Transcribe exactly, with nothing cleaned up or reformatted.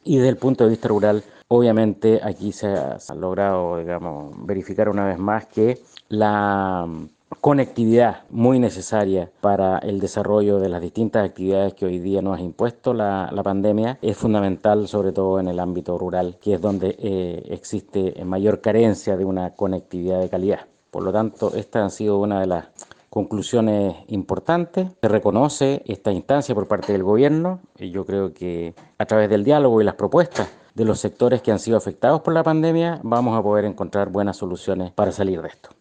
Y desde el punto de vista rural, obviamente aquí se ha, se ha logrado, digamos, verificar una vez más que la conectividad muy necesaria para el desarrollo de las distintas actividades que hoy día nos ha impuesto la, la pandemia es fundamental, sobre todo en el ámbito rural, que es donde eh, existe mayor carencia de una conectividad de calidad. Por lo tanto, esta ha sido una de las conclusiones importantes. Se reconoce esta instancia por parte del gobierno y yo creo que a través del diálogo y las propuestas de los sectores que han sido afectados por la pandemia vamos a poder encontrar buenas soluciones para salir de esto.